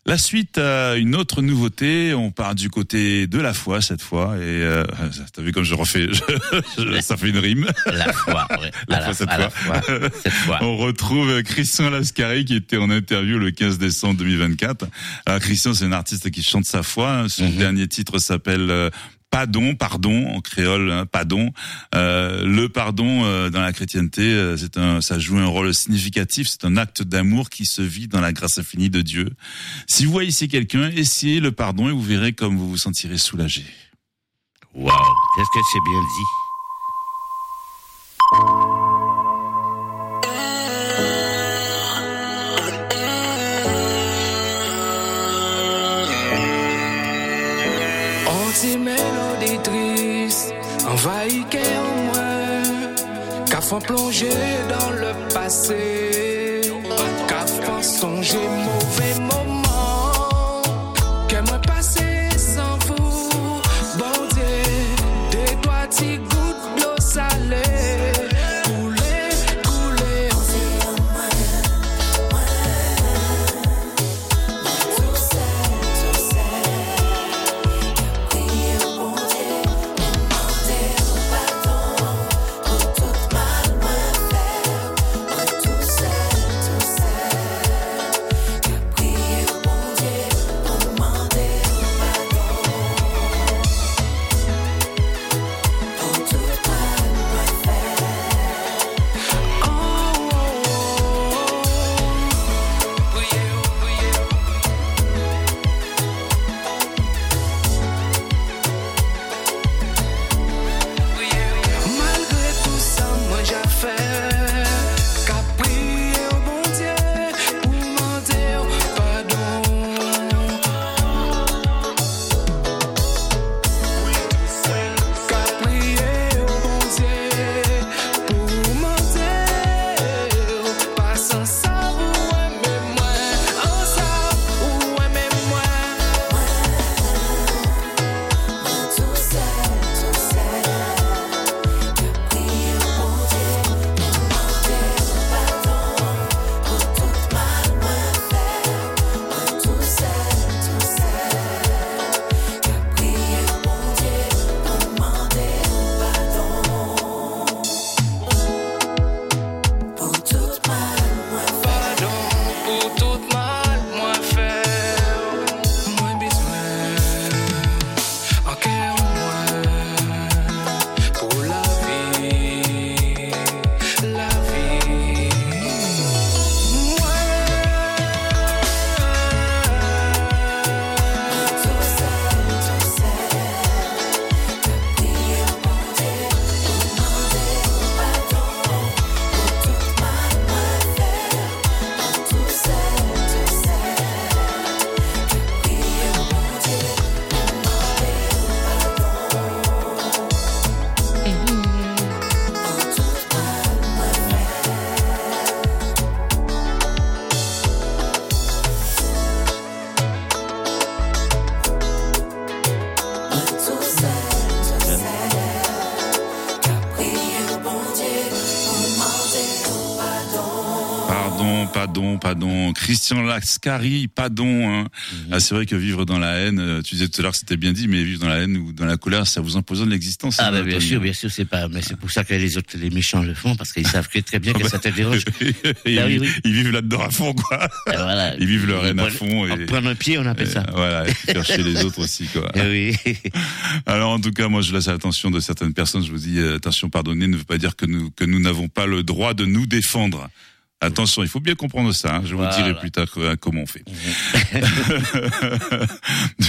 La suite a une autre nouveauté. On part du côté de la foi cette fois. Et t'as vu comme je refais, ça fait une rime. La foi, ouais. Cette fois. On retrouve Christian Lascari qui était en interview le 15 décembre 2024. Alors Christian, c'est un artiste qui chante sa foi. Son dernier titre s'appelle pardon en créole, hein, pardon. Le pardon dans la chrétienté, ça joue un rôle significatif. C'est un acte d'amour qui se vit dans la grâce infinie de Dieu. Si vous voyez ici quelqu'un, essayez le pardon et vous verrez comme vous vous sentirez soulagé. Waouh, qu'est-ce que c'est bien dit. Mélodie triste, envahit en moi, qu'a fait plonger dans le passé, qu'a fait songer mauvais moments, qu'aimerait passer sans vous, bon Dieu, des doigts t'y gouttes d'eau salée. Pardon. Christian Lascari, pardon. Hein. Ah, c'est vrai que vivre dans la haine, tu disais tout à l'heure que c'était bien dit, mais vivre dans la haine ou dans la colère, ça vous empoisonne l'existence. Ah, bah, bien sûr, c'est pas, mais c'est pour ça que les autres, les méchants le font, parce qu'ils savent très bien que ça te dérange. Ils vivent là-dedans à fond, quoi. Voilà. Ils vivent leur haine à fond. En prendre un pied, on appelle ça. Voilà, et faire chier les autres aussi, quoi. Oui. Alors, en tout cas, moi, je laisse à l'attention de certaines personnes, je vous dis, attention, pardonner ne veut pas dire que nous n'avons pas le droit de nous défendre. Attention, il faut bien comprendre ça. Hein. Je vous dirai plus tard comment on fait.